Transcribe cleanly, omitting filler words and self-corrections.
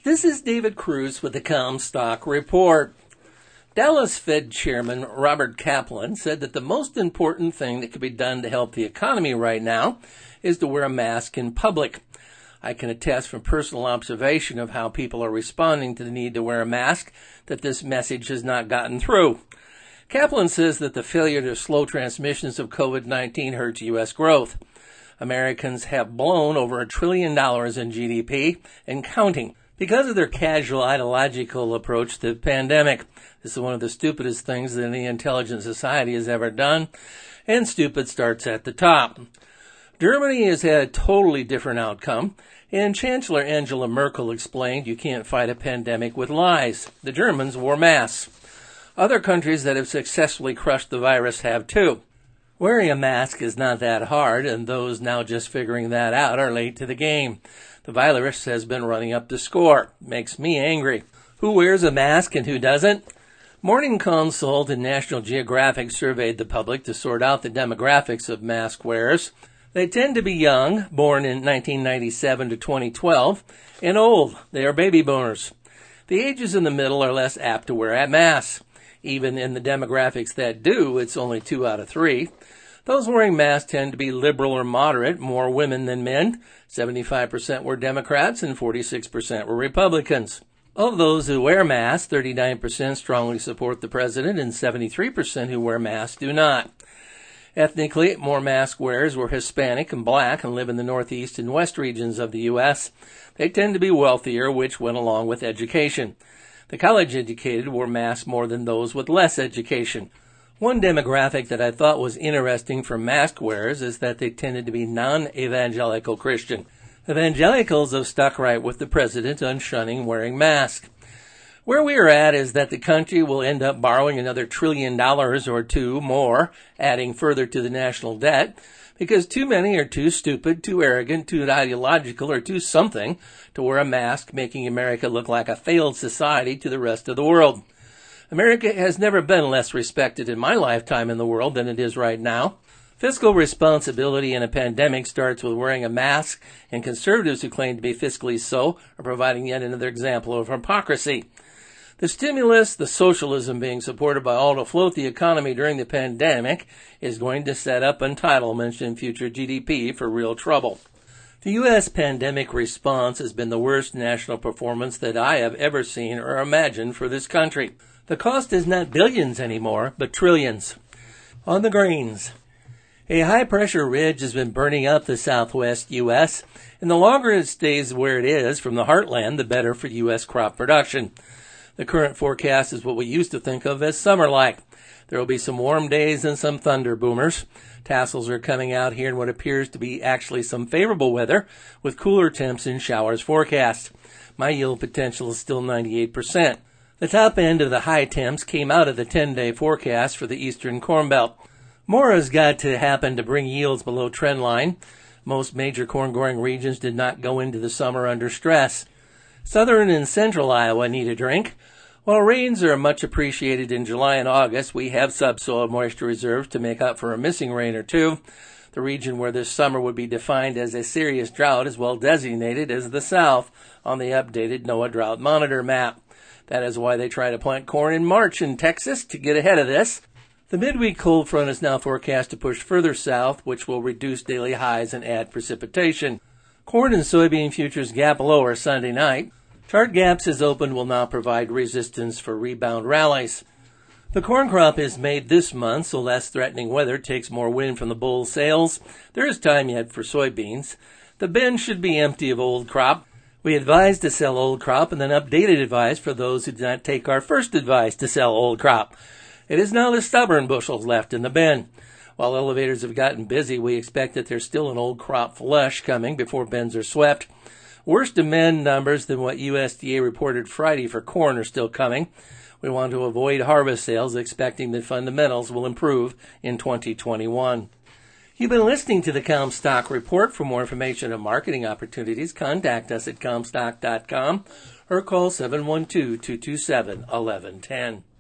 This is David Cruz with the Comstock Report. Dallas Fed Chairman Robert Kaplan said that the most important thing that could be done to help the economy right now is to wear a mask in public. I can attest from personal observation of how people are responding to the need to wear a mask that this message has not gotten through. Kaplan says that the failure to slow transmissions of COVID-19 hurts U.S. growth. Americans have blown over $1 trillion in GDP and counting because of their casual ideological approach to the pandemic. This is one of the stupidest things that any intelligent society has ever done, and stupid starts at the top. Germany has had a totally different outcome, and Chancellor Angela Merkel explained you can't fight a pandemic with lies. The Germans wore masks. Other countries that have successfully crushed the virus have too. Wearing a mask is not that hard, and those now just figuring that out are late to the game. The virus has been running up the score. Makes me angry. Who wears a mask and who doesn't? Morning Consult and National Geographic surveyed the public to sort out the demographics of mask wearers. They tend to be young, born in 1997 to 2012, and old. They are baby boomers. The ages in the middle are less apt to wear a mask. Even in the demographics that do, it's only 2 out of 3. Those wearing masks tend to be liberal or moderate, more women than men. 75% were Democrats and 46% were Republicans. Of those who wear masks, 39% strongly support the president and 73% who wear masks do not. Ethnically, more mask wearers were Hispanic and black and live in the northeast and west regions of the U.S. They tend to be wealthier, which went along with education. The college-educated wore masks more than those with less education. One demographic that I thought was interesting for mask wearers is that they tended to be non-evangelical Christian. Evangelicals have stuck right with the president on shunning wearing masks. Where we are at is that the country will end up borrowing another $1 trillion or two more, adding further to the national debt, because too many are too stupid, too arrogant, too ideological, or too something to wear a mask, making America look like a failed society to the rest of the world. America has never been less respected in my lifetime in the world than it is right now. Fiscal responsibility in a pandemic starts with wearing a mask, and conservatives who claim to be fiscally so are providing yet another example of hypocrisy. The stimulus, the socialism being supported by all to float the economy during the pandemic, is going to set up entitlements in future GDP for real trouble. The U.S. pandemic response has been the worst national performance that I have ever seen or imagined for this country. The cost is not billions anymore, but trillions. On the grains. A high-pressure ridge has been burning up the southwest U.S., and the longer it stays where it is from the heartland, the better for U.S. crop production. The current forecast is what we used to think of as summer-like. There will be some warm days and some thunder boomers. Tassels are coming out here in what appears to be actually some favorable weather, with cooler temps and showers forecast. My yield potential is still 98%. The top end of the high temps came out of the 10-day forecast for the eastern Corn Belt. More has got to happen to bring yields below trend line. Most major corn-growing regions did not go into the summer under stress. Southern and central Iowa need a drink. While rains are much appreciated in July and August, we have subsoil moisture reserves to make up for a missing rain or two. The region where this summer would be defined as a serious drought is well designated as the South on the updated NOAA Drought Monitor map. That is why they try to plant corn in March in Texas to get ahead of this. The midweek cold front is now forecast to push further south, which will reduce daily highs and add precipitation. Corn and soybean futures gap lower Sunday night. Chart gaps as opened will now provide resistance for rebound rallies. The corn crop is made this month, so less threatening weather takes more wind from the bull sails. There is time yet for soybeans. The bin should be empty of old crop. We advise to sell old crop and then updated advice for those who did not take our first advice to sell old crop. It is now the stubborn bushels left in the bin. While elevators have gotten busy, we expect that there's still an old crop flush coming before bins are swept. Worse demand numbers than what USDA reported Friday for corn are still coming. We want to avoid harvest sales, expecting that fundamentals will improve in 2021. You've been listening to the Comstock Report. For more information on marketing opportunities, contact us at Comstock.com or call 712-227-1110.